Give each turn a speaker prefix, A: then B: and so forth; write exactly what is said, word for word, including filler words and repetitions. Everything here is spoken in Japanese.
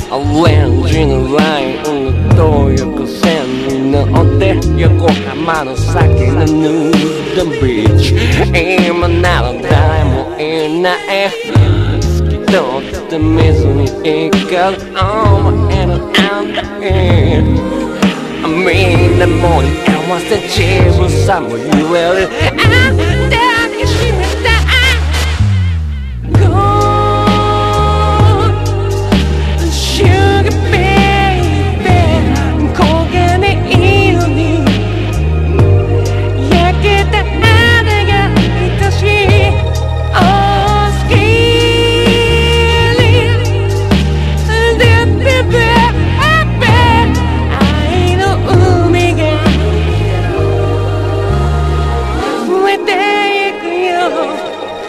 A: オレンジのラインの東横線に乗って横浜の先のヌードビーチ、今なら誰もいない透き通って水に光る思いのあんだけ、みんなもに合わせ自分さも言える、あんだけしめた